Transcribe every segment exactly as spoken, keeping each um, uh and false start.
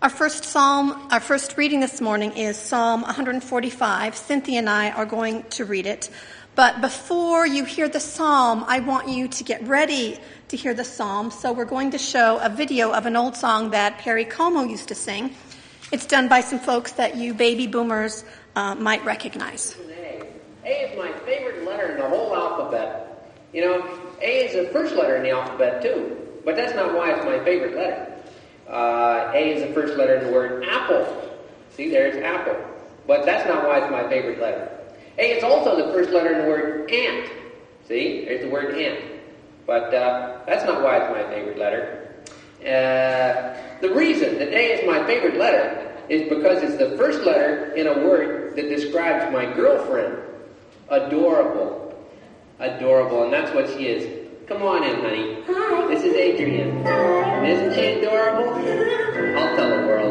Our first psalm, our first reading this morning is Psalm one forty-five. Cynthia and I are going to read it. But before you hear the psalm, I want you to get ready to hear the psalm. So we're going to show a video of an old song that Perry Como used to sing. It's done by some folks that you baby boomers uh, might recognize. A. A is my favorite letter in the whole alphabet. You know, A is the first letter in the alphabet too. But that's not why it's my favorite letter. Uh, A is the first letter in the word apple. See, there's apple. But that's not why it's my favorite letter. A is also the first letter in the word ant. See, there's the word ant. But uh, that's not why it's my favorite letter. Uh, the reason that A is my favorite letter is because it's the first letter in a word that describes my girlfriend. Adorable. Adorable, and that's what she is. Come on in, honey. Hi. This is Adrian. Hi. Isn't she adorable? I'll tell the world.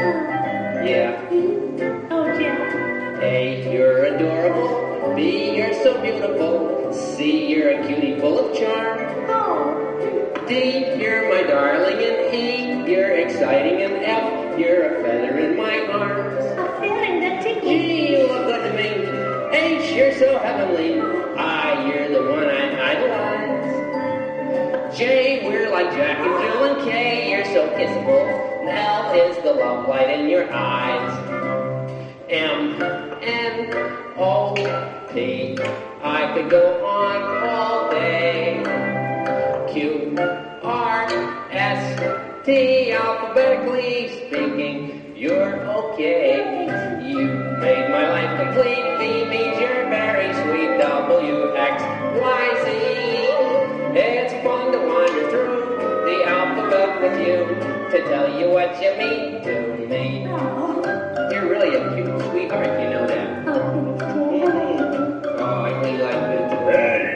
Yeah. Oh, yeah. A, you're adorable. B, you're so beautiful. C, you're a cutie full of charm. Oh. D, you're my darling. And E, you're exciting. And F, you're a feather in my arms. A feeling that tickles. G, you look good to me. H, you're so heavenly. I, you're the one I idolize. J, we're like Jack and Jill, and K, you're so kissable. And L is the love light in your eyes. M, N, O, P, I could go on all day. Q, R, S, T, alphabetically speaking, you're okay. U made my life complete. V means you're very sweet. W, X, Y, Z. It's fun to wander through the alphabet with you to tell you what you mean to me. You're really a cute sweetheart, you know that. Mm-hmm. Oh, I really like this. Hey!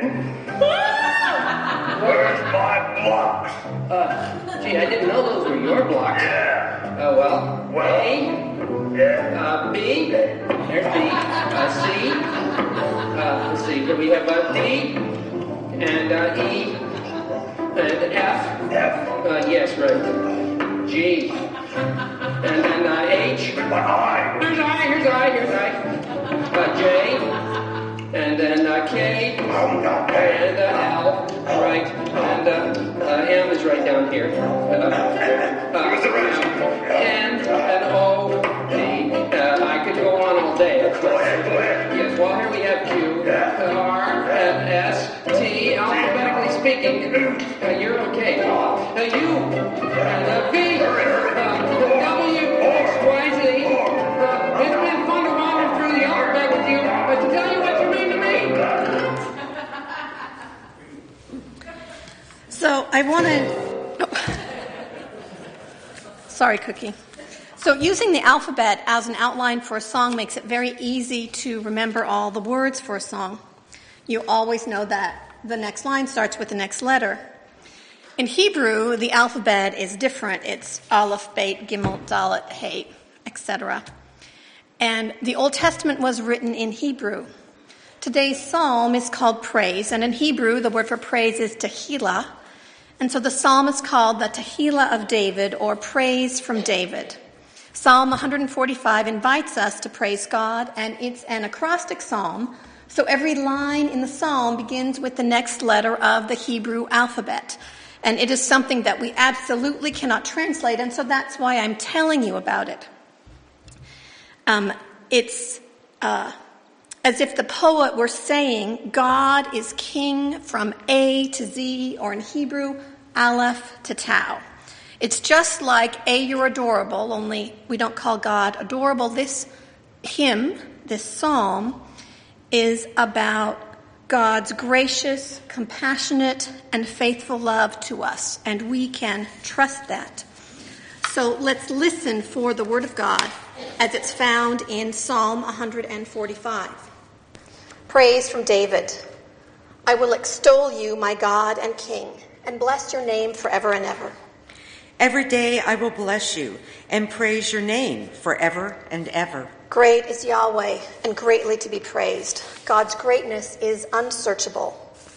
Where's my blocks? Uh, gee, I didn't know those were your blocks. Yeah. Oh, well. Well. A, Yeah. uh, B, there's B, uh, C, uh, let's see, we have uh, D, and uh, E, and F, F. uh, yes, right, G, and then uh, H, But I. here's I, here's I, here's I, uh, J, and then uh, K, I'm not paying. and uh, L, right, and uh, uh, M is right down here. Uh, uh, Where's the rest? and an O, P. Uh, I could go on all day. Go ahead, go ahead. Yes, well, here we have Q, Yeah. R, and S, T, alphabetically speaking. Uh, you're okay. Uh, U, and uh, V, uh, W, X, Y, Z. Uh, it's been fun to wander through the alphabet with you, but to tell you what you mean to me. So I want to... Oh. Sorry, Cookie. So using the alphabet as an outline for a song makes it very easy to remember all the words for a song. You always know that the next line starts with the next letter. In Hebrew, the alphabet is different. It's Aleph, Beit, Gimel, Dalet, Hey, et cetera. And the Old Testament was written in Hebrew. Today's psalm is called praise, and in Hebrew, the word for praise is Tehillah. And so the psalm is called the Tehillah of David, or praise from David. Psalm one forty-five invites us to praise God, and it's an acrostic psalm, so every line in the psalm begins with the next letter of the Hebrew alphabet. And it is something that we absolutely cannot translate, and so that's why I'm telling you about it. Um, it's uh, as if the poet were saying, God is king from A to Z, or in Hebrew, Aleph to Tau. It's just like A, you're adorable, only we don't call God adorable. This hymn, this psalm, is about God's gracious, compassionate, and faithful love to us, and we can trust that. So let's listen for the word of God as it's found in Psalm one forty-five. Praise from David. I will extol you, my God and King, and bless your name forever and ever. Every day I will bless you and praise your name forever and ever. Great is Yahweh and greatly to be praised. God's greatness is unsearchable.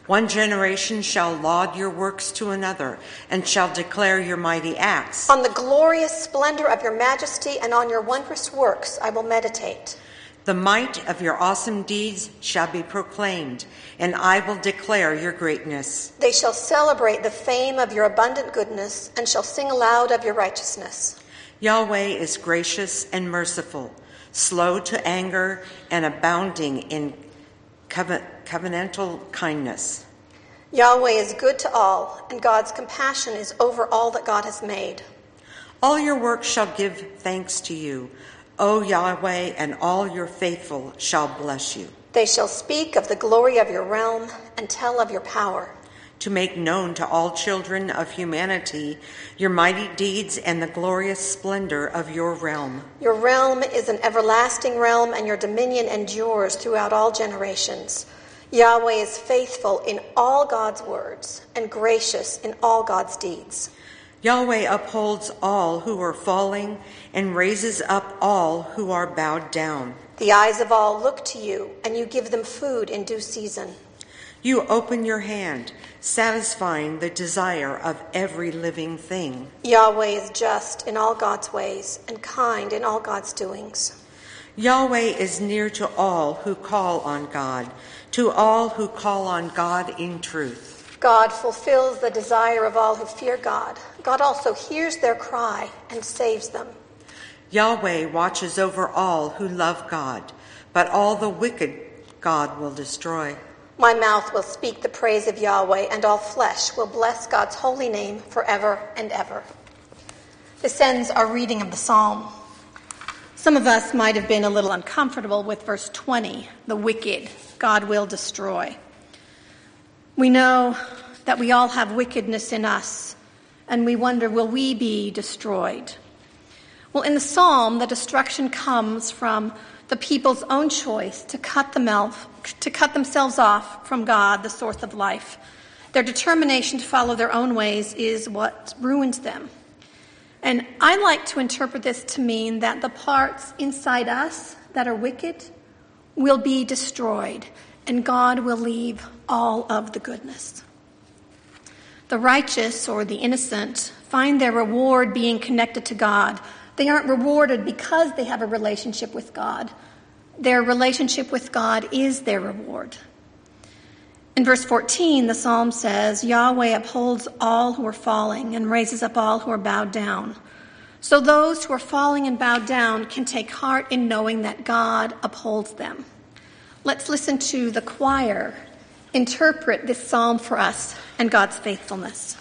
One generation shall laud your works to another, and shall declare your mighty acts. On the glorious splendor of your majesty and on your wondrous works I will meditate. The might of your awesome deeds shall be proclaimed, and I will declare your greatness. They shall celebrate the fame of your abundant goodness and shall sing aloud of your righteousness. Yahweh is gracious and merciful, slow to anger and abounding in covenant. covenantal kindness. Yahweh is good to all, and God's compassion is over all that God has made. All your works shall give thanks to you, O Yahweh, and all your faithful shall bless you. They shall speak of the glory of your realm and tell of your power. To make known to all children of humanity your mighty deeds and the glorious splendor of your realm. Your realm is an everlasting realm, and your dominion endures throughout all generations. Yahweh is faithful in all God's words and gracious in all God's deeds. Yahweh upholds all who are falling and raises up all who are bowed down. The eyes of all look to you, and you give them food in due season. You open your hand, satisfying the desire of every living thing. Yahweh is just in all God's ways and kind in all God's doings. Yahweh is near to all who call on God, to all who call on God in truth. God fulfills the desire of all who fear God. God also hears their cry and saves them. Yahweh watches over all who love God, but all the wicked God will destroy. My mouth will speak the praise of Yahweh, and all flesh will bless God's holy name forever and ever. This ends our reading of the psalm. Some of us might have been a little uncomfortable with verse twenty, the wicked God will destroy. We know that we all have wickedness in us, and we wonder, will we be destroyed? Well, in the psalm, the destruction comes from the people's own choice to cut them off, to cut themselves off from God, the source of life. Their determination to follow their own ways is what ruins them. And I like to interpret this to mean that the parts inside us that are wicked will be destroyed, and God will leave all of the goodness. The righteous, or the innocent, find their reward being connected to God. They aren't rewarded because they have a relationship with God. Their relationship with God is their reward. In verse fourteen, the psalm says, Yahweh upholds all who are falling and raises up all who are bowed down. So those who are falling and bowed down can take heart in knowing that God upholds them. Let's listen to the choir interpret this psalm for us and God's faithfulness.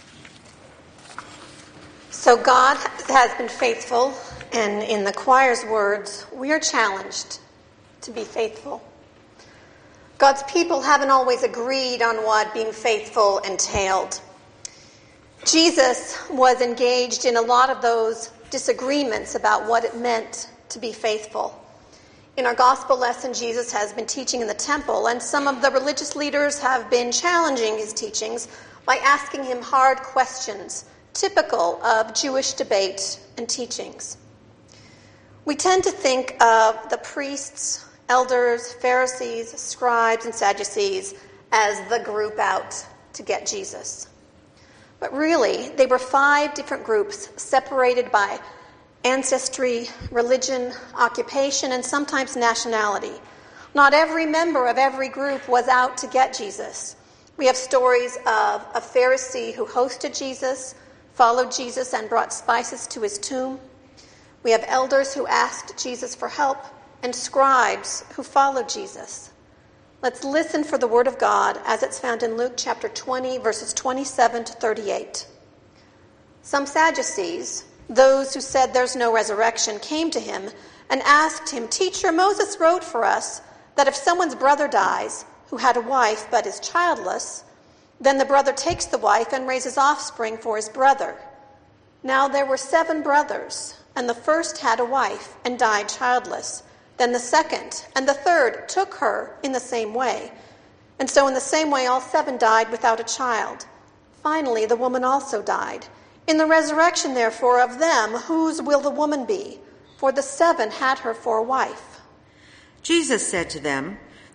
So God has been faithful, and in the choir's words, we are challenged to be faithful. God's people haven't always agreed on what being faithful entailed. Jesus was engaged in a lot of those disagreements about what it meant to be faithful. In our gospel lesson, Jesus has been teaching in the temple, and some of the religious leaders have been challenging his teachings by asking him hard questions, typical of Jewish debate and teachings. We tend to think of the priests, elders, Pharisees, scribes, and Sadducees as the group out to get Jesus. But really, they were five different groups separated by ancestry, religion, occupation, and sometimes nationality. Not every member of every group was out to get Jesus. We have stories of a Pharisee who hosted Jesus, followed Jesus, and brought spices to his tomb. We have elders who asked Jesus for help, and scribes who followed Jesus. Let's listen for the word of God as it's found in Luke chapter twenty, verses twenty-seven to thirty-eight. Some Sadducees, those who said there's no resurrection, came to him and asked him, Teacher, Moses wrote for us that if someone's brother dies, who had a wife but is childless, then the brother takes the wife and raises offspring for his brother. Now there were seven brothers, and the first had a wife and died childless. Then the second and the third took her in the same way. And so in the same way all seven died without a child. Finally, the woman also died. In the resurrection, therefore, of them, whose will the woman be? For the seven had her for a wife. Jesus said to them,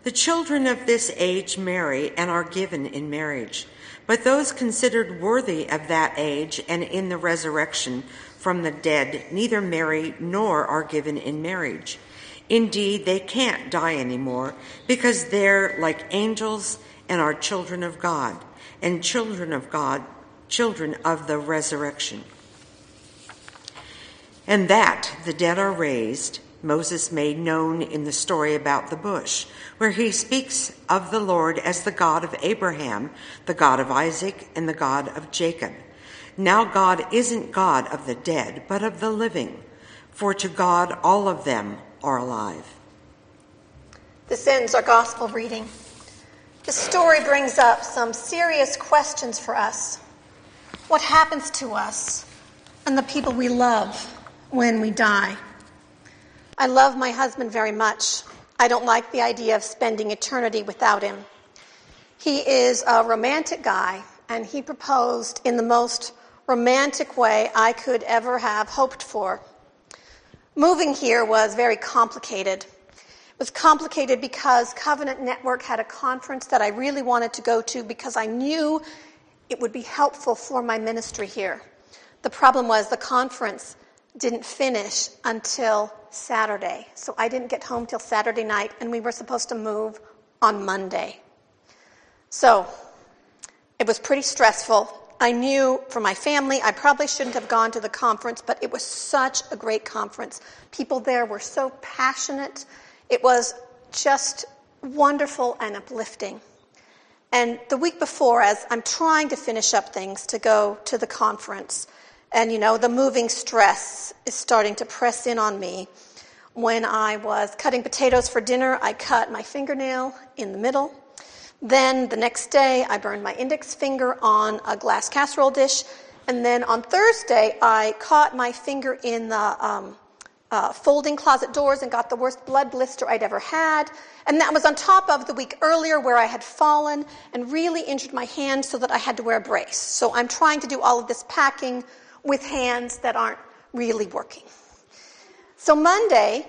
The children of this age marry and are given in marriage, but those considered worthy of that age and in the resurrection from the dead neither marry nor are given in marriage. Indeed, they can't die anymore because they're like angels and are children of God, and children of God, children of the resurrection. And that the dead are raised, Moses made known in the story about the bush, where he speaks of the Lord as the God of Abraham, the God of Isaac, and the God of Jacob. Now God isn't God of the dead, but of the living, for to God all of them are alive. This ends our gospel reading. The story brings up some serious questions for us. What happens to us and the people we love when we die? I love my husband very much. I don't like the idea of spending eternity without him. He is a romantic guy, and he proposed in the most romantic way I could ever have hoped for. Moving here was very complicated. It was complicated because Covenant Network had a conference that I really wanted to go to because I knew it would be helpful for my ministry here. The problem was the conference didn't finish until Saturday, so I didn't get home till Saturday night, and we were supposed to move on Monday. So it was pretty stressful. I knew for my family I probably shouldn't have gone to the conference, but it was such a great conference. People there were so passionate. It was just wonderful and uplifting. And the week before, as I'm trying to finish up things to go to the conference, and, you know, the moving stress is starting to press in on me. When I was cutting potatoes for dinner, I cut my fingernail in the middle. Then the next day, I burned my index finger on a glass casserole dish. And then on Thursday, I caught my finger in the um, uh, folding closet doors and got the worst blood blister I'd ever had. And that was on top of the week earlier where I had fallen and really injured my hand so that I had to wear a brace. So I'm trying to do all of this packing with hands that aren't really working. So Monday,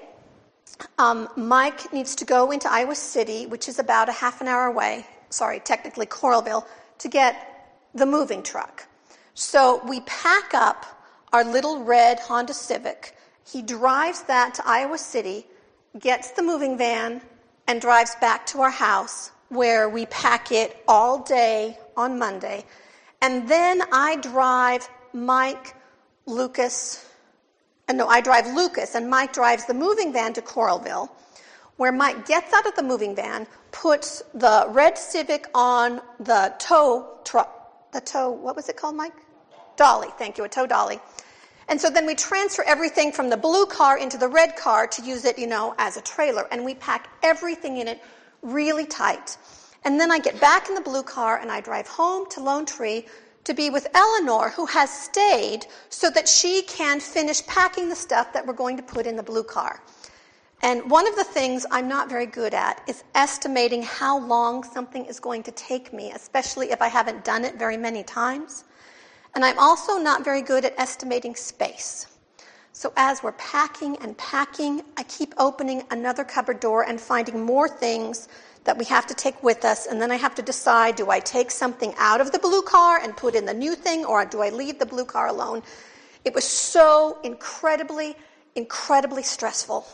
um, Mike needs to go into Iowa City, which is about a half an hour away, sorry, technically Coralville, to get the moving truck. So we pack up our little red Honda Civic. He drives that to Iowa City, gets the moving van, and drives back to our house where we pack it all day on Monday. And then I drive Mike, Lucas, and no, I drive Lucas, and Mike drives the moving van to Coralville, where Mike gets out of the moving van, puts the red Civic on the tow truck, the tow, what was it called, Mike? Dolly, thank you, a tow dolly. And so then we transfer everything from the blue car into the red car to use it, you know, as a trailer, and we pack everything in it really tight. And then I get back in the blue car, and I drive home to Lone Tree to be with Eleanor, who has stayed so that she can finish packing the stuff that we're going to put in the blue car. And one of the things I'm not very good at is estimating how long something is going to take me, especially if I haven't done it very many times. And I'm also not very good at estimating space. So as we're packing and packing, I keep opening another cupboard door and finding more things that we have to take with us, and then I have to decide, do I take something out of the blue car and put in the new thing, or do I leave the blue car alone? It was so incredibly, incredibly stressful.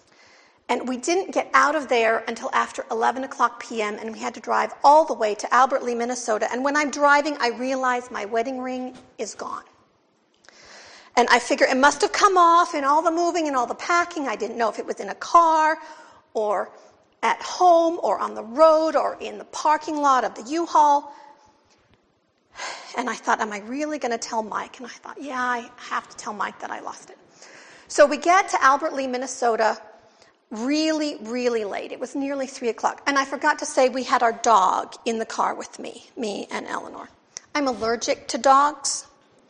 And we didn't get out of there until after eleven o'clock p.m., and we had to drive all the way to Albert Lea, Minnesota. And when I'm driving, I realize my wedding ring is gone. And I figure it must have come off in all the moving and all the packing. I didn't know if it was in a car or at home or on the road or in the parking lot of the U-Haul. And I thought, am I really going to tell Mike? And I thought, yeah, I have to tell Mike that I lost it. So we get to Albert Lea, Minnesota really, really late. It was nearly three o'clock. And I forgot to say we had our dog in the car with me, me and Eleanor. I'm allergic to dogs.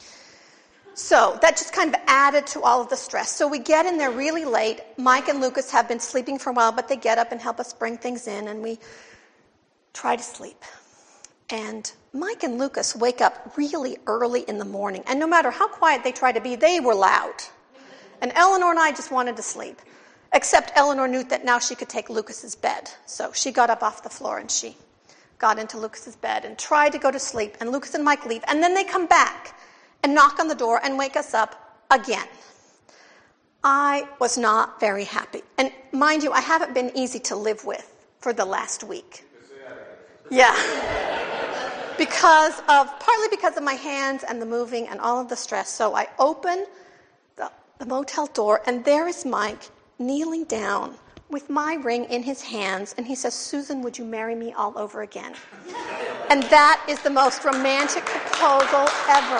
So that just kind of added to all of the stress. So we get in there really late. Mike and Lucas have been sleeping for a while, but they get up and help us bring things in, and we try to sleep. And Mike and Lucas wake up really early in the morning, and no matter how quiet they try to be, they were loud. And Eleanor and I just wanted to sleep. Except Eleanor knew that now she could take Lucas's bed. So she got up off the floor and she got into Lucas's bed and tried to go to sleep. And Lucas and Mike leave. And then they come back and knock on the door and wake us up again. I was not very happy. And mind you, I haven't been easy to live with for the last week. Yeah. Because of, partly because of my hands and the moving and all of the stress. So I open the, the motel door and there is Mike kneeling down with my ring in his hands. And he says, Susan, would you marry me all over again? And that is the most romantic proposal ever.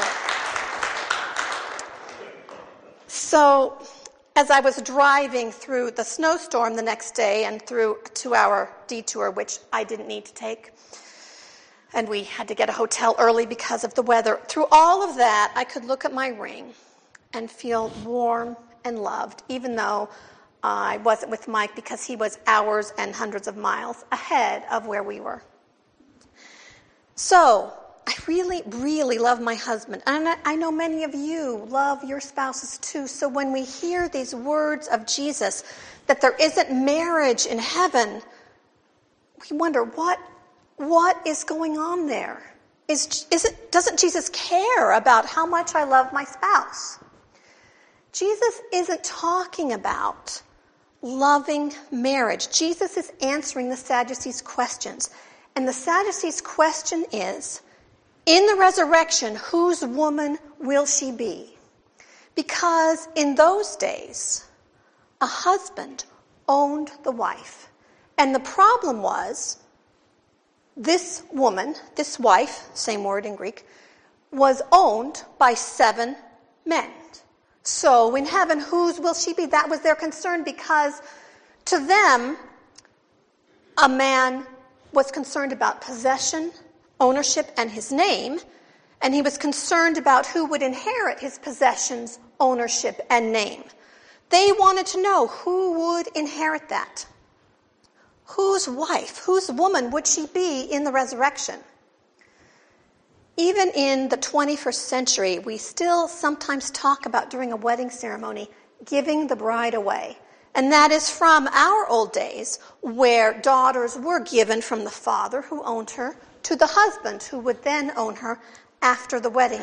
So as I was driving through the snowstorm the next day and through a two-hour detour, which I didn't need to take, and we had to get a hotel early because of the weather, through all of that, I could look at my ring and feel warm and loved, even though I wasn't with Mike because he was hours and hundreds of miles ahead of where we were. So I really, really love my husband. And I know many of you love your spouses too. So when we hear these words of Jesus, that there isn't marriage in heaven, we wonder, what, what is going on there? Is, is it, doesn't Jesus care about how much I love my spouse? Jesus isn't talking about loving marriage. Jesus is answering the Sadducees' questions. And the Sadducees' question is, in the resurrection, whose woman will she be? Because in those days, a husband owned the wife. And the problem was, this woman, this wife, same word in Greek, was owned by seven men. So in heaven, whose will she be? That was their concern, because to them, a man was concerned about possession, ownership, and his name, and he was concerned about who would inherit his possessions, ownership, and name. They wanted to know who would inherit that. Whose wife, whose woman would she be in the resurrection? Even in the twenty-first century, we still sometimes talk about, during a wedding ceremony, giving the bride away. And that is from our old days, where daughters were given from the father who owned her to the husband who would then own her after the wedding.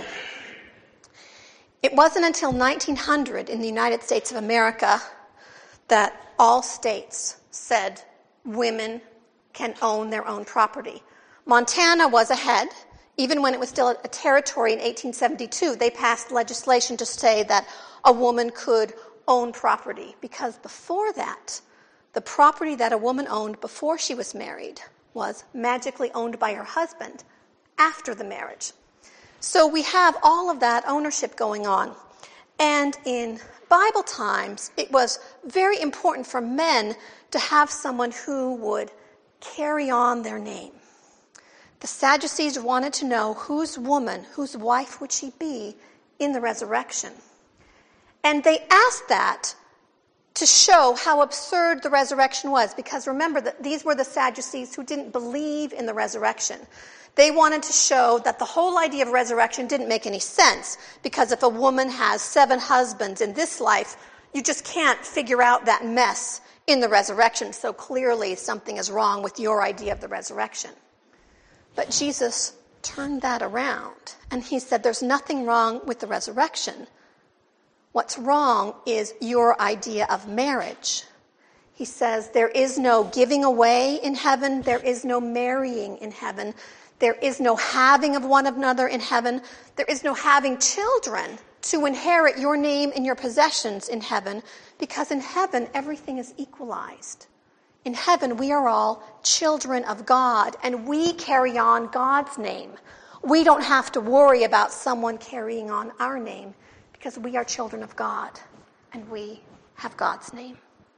It wasn't until nineteen hundred in the United States of America that all states said women can own their own property. Montana was ahead. Even when it was still a territory in eighteen seventy-two, they passed legislation to say that a woman could own property, because before that, the property that a woman owned before she was married was magically owned by her husband after the marriage. So we have all of that ownership going on. And in Bible times, it was very important for men to have someone who would carry on their name. The Sadducees wanted to know whose woman, whose wife would she be in the resurrection. And they asked that to show how absurd the resurrection was, because remember that these were the Sadducees who didn't believe in the resurrection. They wanted to show that the whole idea of resurrection didn't make any sense, because if a woman has seven husbands in this life, you just can't figure out that mess in the resurrection. So clearly something is wrong with your idea of the resurrection. But Jesus turned that around, and he said, there's nothing wrong with the resurrection. What's wrong is your idea of marriage. He says there is no giving away in heaven. There is no marrying in heaven. There is no having of one another in heaven. There is no having children to inherit your name and your possessions in heaven, because in heaven everything is equalized. In heaven we are all children of God, and we carry on God's name. We don't have to worry about someone carrying on our name, because we are children of God, and we have God's name.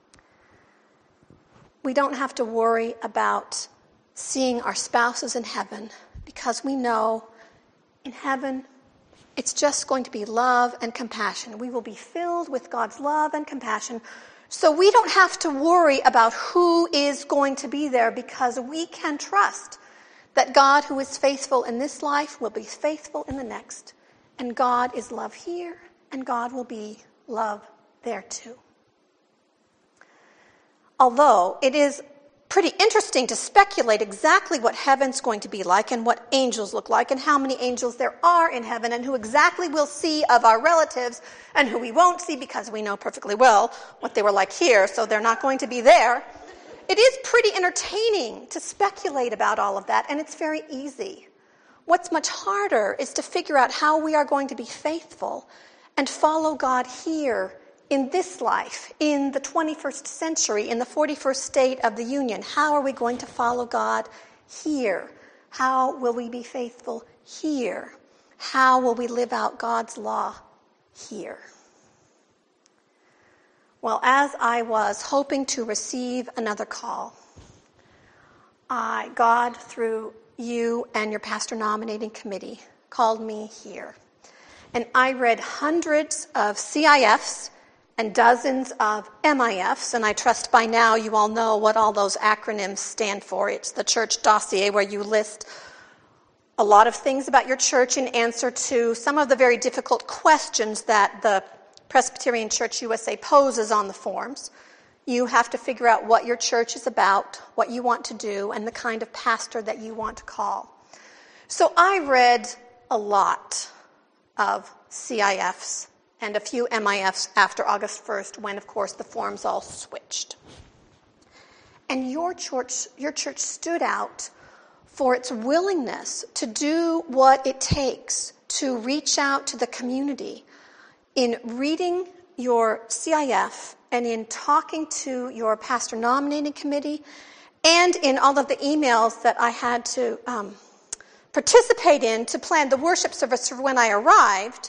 We don't have to worry about seeing our spouses in heaven, because we know in heaven it's just going to be love and compassion. We will be filled with God's love and compassion. So we don't have to worry about who is going to be there, because we can trust that God, who is faithful in this life, will be faithful in the next. And God is love here, and God will be love there too. Although it is pretty interesting to speculate exactly what heaven's going to be like and what angels look like and how many angels there are in heaven and who exactly we'll see of our relatives and who we won't see because we know perfectly well what they were like here, so they're not going to be there. It is pretty entertaining to speculate about all of that, and it's very easy. What's much harder is to figure out how we are going to be faithful and follow God here in this life, in the twenty-first century, in the forty-first state of the Union. How are we going to follow God here? How will we be faithful here? How will we live out God's law here? Well, as I was hoping to receive another call, I, God, through you and your pastor nominating committee, called me here. And I read hundreds of C I Fs and dozens of M I Fs, and I trust by now you all know what all those acronyms stand for. It's the church dossier, where you list a lot of things about your church in answer to some of the very difficult questions that the Presbyterian Church U S A poses on the forms. You have to figure out what your church is about, what you want to do, and the kind of pastor that you want to call. So I read a lot of C I Fs and a few M I Fs after August first, when, of course, the forms all switched. And your church, your church stood out for its willingness to do what it takes to reach out to the community in reading your C I F and in talking to your pastor nominating committee and in all of the emails that I had to um, participate in to plan the worship service for when I arrived.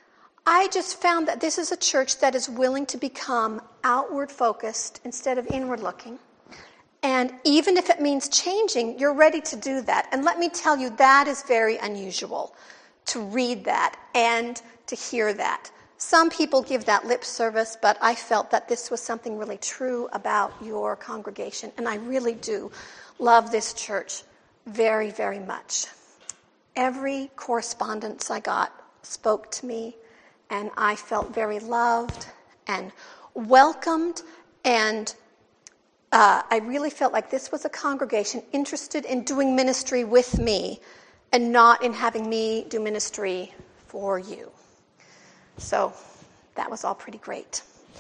I just found that this is a church that is willing to become outward focused instead of inward looking. And even if it means changing, you're ready to do that. And let me tell you, that is very unusual, to read that and to hear that. Some people give that lip service, but I felt that this was something really true about your congregation. And I really do love this church very, very much. Every correspondence I got spoke to me, and I felt very loved and welcomed, and uh, I really felt like this was a congregation interested in doing ministry with me and not in having me do ministry for you. So that was all pretty great.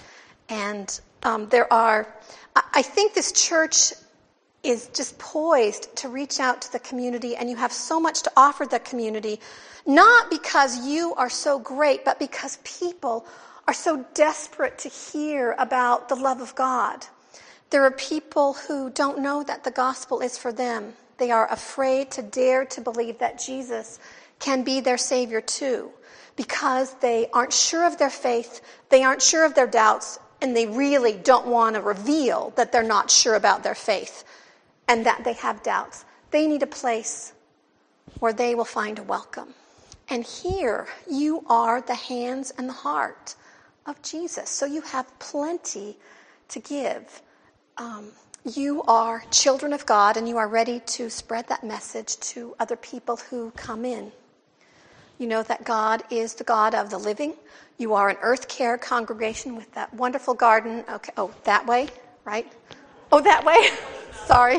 And um, there are, I think this church is just poised to reach out to the community, and you have so much to offer the community, not because you are so great, but because people are so desperate to hear about the love of God. There are people who don't know that the gospel is for them. They are afraid to dare to believe that Jesus can be their Savior too, because they aren't sure of their faith, they aren't sure of their doubts, and they really don't want to reveal that they're not sure about their faith and that they have doubts. They need a place where they will find a welcome. And here you are the hands and the heart of Jesus. So you have plenty to give. Um, you are children of God, and you are ready to spread that message to other people who come in. You know that God is the God of the living. You are an Earth Care congregation with that wonderful garden. Okay, oh, that way, right? Oh, that way? Sorry.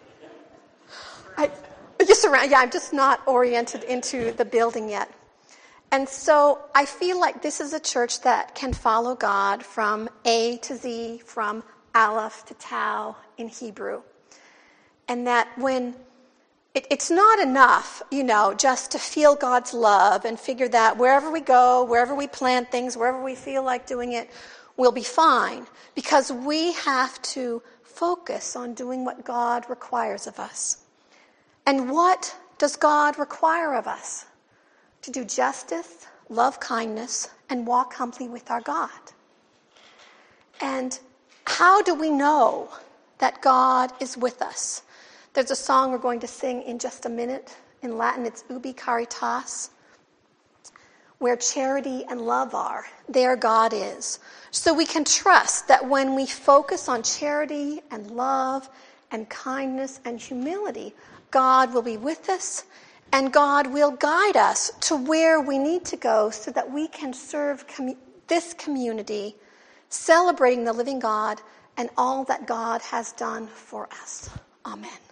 I just around. Yeah, I'm just not oriented into the building yet. And so I feel like this is a church that can follow God from A to Z, from Aleph to Tau in Hebrew. And that when it, it's not enough, you know, just to feel God's love and figure that wherever we go, wherever we plant things, wherever we feel like doing it, we'll be fine. Because we have to focus on doing what God requires of us. And what does God require of us? To do justice, love kindness, and walk humbly with our God. And how do we know that God is with us? There's a song we're going to sing in just a minute. In Latin, it's Ubi Caritas. Where charity and love are, there God is. So we can trust that when we focus on charity and love and kindness and humility, God will be with us, and God will guide us to where we need to go so that we can serve com- this community, celebrating the living God and all that God has done for us. Amen.